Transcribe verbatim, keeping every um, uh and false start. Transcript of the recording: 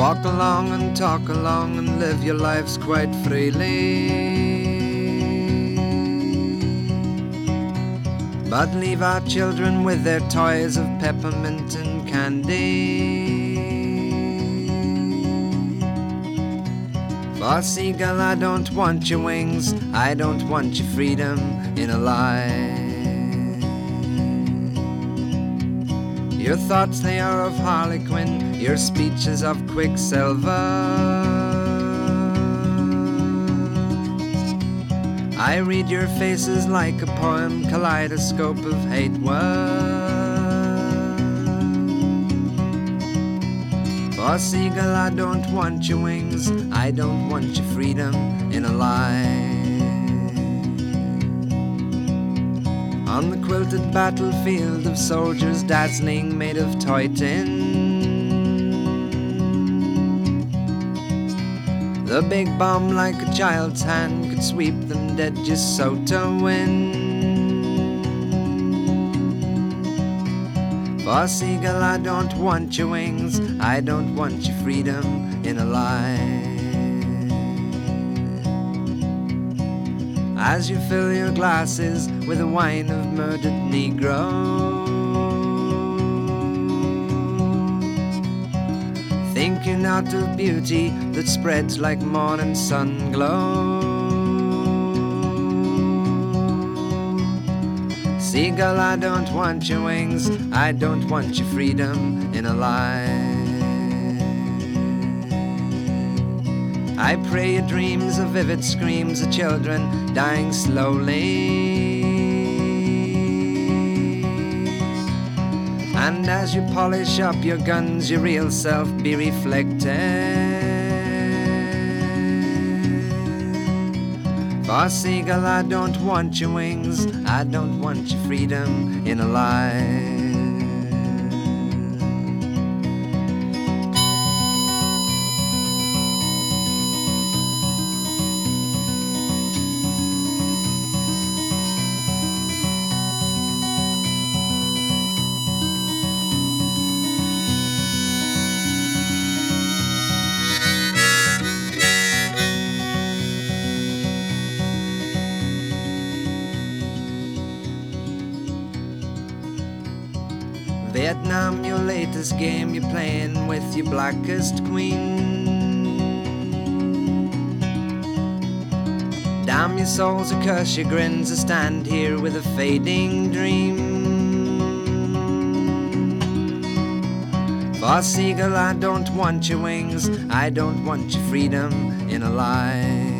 Walk along and talk along and live your lives quite freely. But leave our children with their toys of peppermint and candy. For seagull, I don't want your wings, I don't want your freedom in a lie. Your thoughts, they are of harlequin, your speech is of quicksilver. I read your faces like a poem, kaleidoscope of hate words. For seagull, I don't want your wings, I don't want your freedom in a lie. On the quilted battlefield of soldiers dazzling made of toy tin, the big bomb like a child's hand could sweep them dead just so to win. For seagull, I don't want your wings, I don't want your freedom in a lie. As you fill your glasses with the wine of murdered Negroes, thinking not of beauty that spreads like morning sun glow. Seagull, I don't want your wings, I don't want your freedom in a lie. I pray your dreams of vivid screams of children dying slowly. And as you polish up your guns, your real self be reflected. For seagull, I don't want your wings, I don't want your freedom in a lie. Vietnam, your latest game, you're playing with your blackest queen. Damn your souls, or curse your grins, or stand here with a fading dream. For seagull, I don't want your wings, I don't want your freedom in a lie.